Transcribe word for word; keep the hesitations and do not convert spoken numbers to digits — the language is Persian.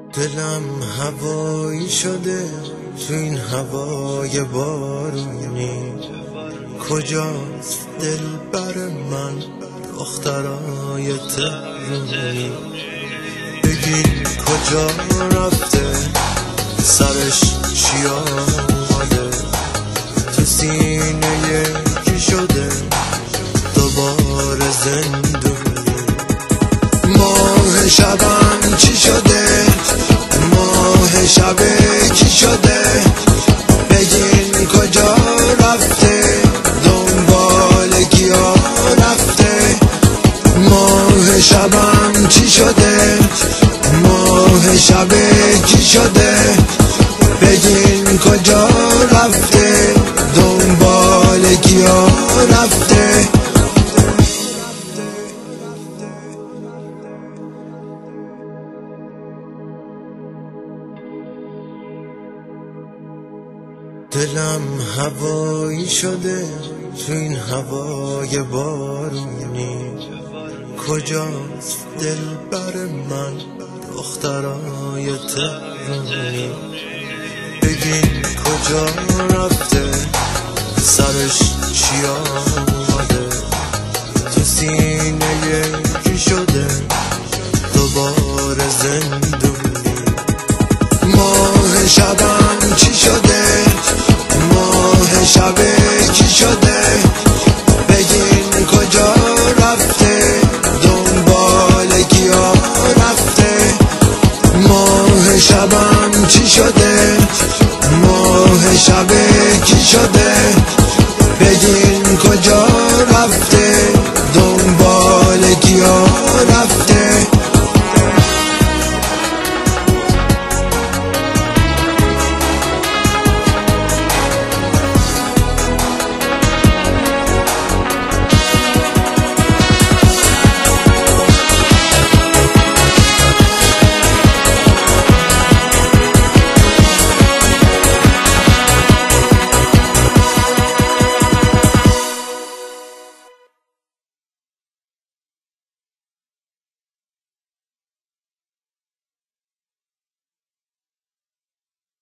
دلم هوایی شده تو این هوای بارونی، کجاست دل بر من دخترای تهرونی؟ بگین کجا رفته، سرش چی آمده، تو سینه کی شده دوباره زندونی؟ ماه شبم چی شده، ماه شب کی شده؟ بگین کجا رفته، دنبال کیا رفته؟ ماه شبم چی شده، ماه شب کی شده؟ بگین کجا رفته، دنبال کیا رفته؟ دلم هوایی شده تو این هوای بارونی، کجاست دل بر من دخترای تهرونی؟ بگین کجا رفته، سرش چی آمده، تو سینه کی شده دوباره زندونی؟ ماه شبم چی شده، ماه شب کی شده؟ بگین کجا رفته، دنبال کیا رفته؟ ماه شبم چی شده، ماه شب کی شده؟ بگین کجا رفته، دنبال کیا رفته؟